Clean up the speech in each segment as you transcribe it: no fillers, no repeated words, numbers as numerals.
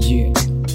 Yeah.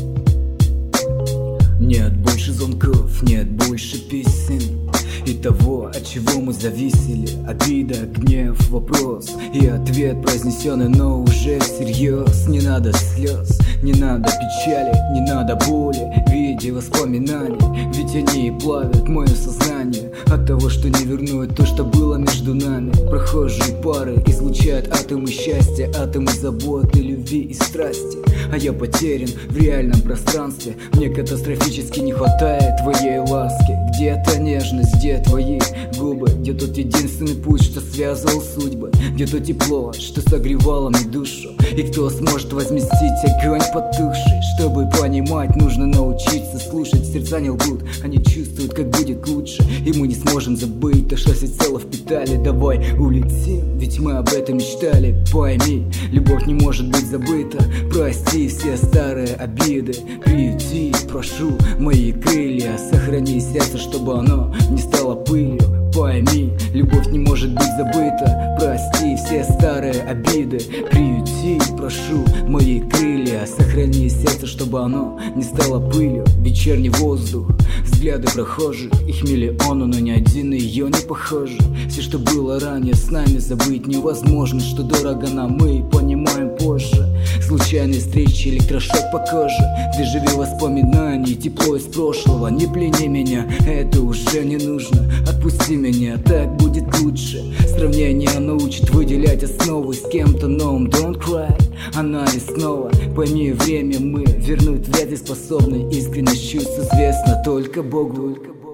Нет больше звонков, нет больше писем и того, от чего мы зависели. Обида, гнев, вопрос и ответ произнесенный, но уже всерьез. Не надо слез, не надо печали, не надо боли в виде воспоминаний, ведь они и плавят мое сознание от того, что не вернуть то, что было между нами. Прохожие пары излучают атомы счастья, атомы заботы, любви и страсти, а я потерян в реальном пространстве. Мне катастрофически не хватает твоей ласки. Где-то нежность, где твои губы, где тот единственный путь, что связывал судьбы, где то тепло, что согревало мне душу. И кто сможет возместить огонь потухший? Чтобы понимать, нужно научиться слушать. Сердца не лгут, они чувствуют, как будет лучше. И мы не сможем забыть то, что всецело впитали. Давай улетим, ведь мы об этом мечтали. Пойми, любовь не может быть забыта. Прости все старые обиды, приюти, прошу мои крылья. Сохрани сердце, чтобы оно не стало пылью. Пойми, любовь не может быть забыта. Прости все старые обиды, приюти, прошу мои крылья. Сохрани сердце, чтобы оно не стало пылью. Вечерний воздух, взгляды прохожих, их миллионы, но ни один на ее не похожи. Все, что было ранее, с нами забыть невозможно. Что дорого нам, мы понимаем позже. Случайные встречи, электрошок по коже, дежавю воспоминаний, тепло из прошлого. Не плени меня, это уже не нужно. Отпусти меня, так будет лучше. Сравнение научит выделять основы с кем-то новым. Don't cry, анализ снова. Пойми, время мы вернуть вряд ли способны. Искренность чувств известна только Богу.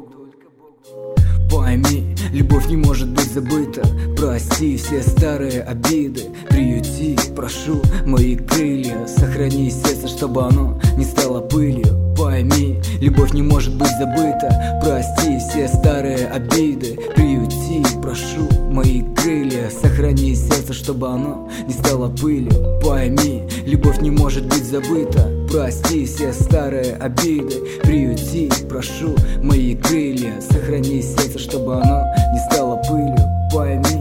Пойми, любовь не может быть забыта. Прости все старые обиды, приюти, прошу мои крылья. Сохрани сердце, чтобы оно не стало пылью. Пойми, любовь не может быть забыта. Прости все старые обиды, приюти, прошу мои крылья. Сохрани сердце, чтобы оно не стало пылью. Пойми, любовь не может быть забыта. Прости все старые обиды, приюти, прошу мои крылья. Сохрани сердце, чтобы оно не стало пылью. Пойми.